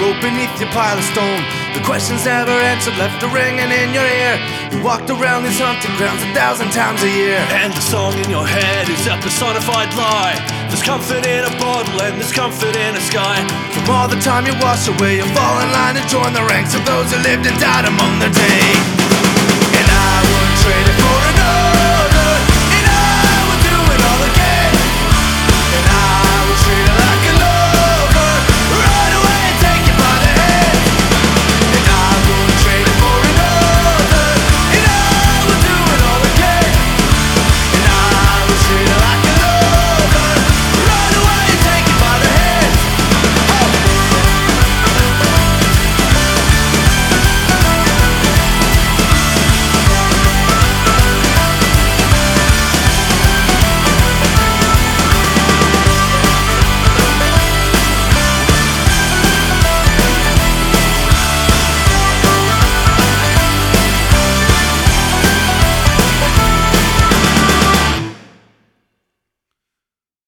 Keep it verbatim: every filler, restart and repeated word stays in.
shadow beneath your pile of stone. The questions never answered left a ringing in your ear. You walked around these hunting grounds a thousand times a year. And the song in your head is a personified lie. There's comfort in a bottle and there's comfort in a sky. From all the time you wash away, you fall in line and join the ranks of those who lived and died among their day.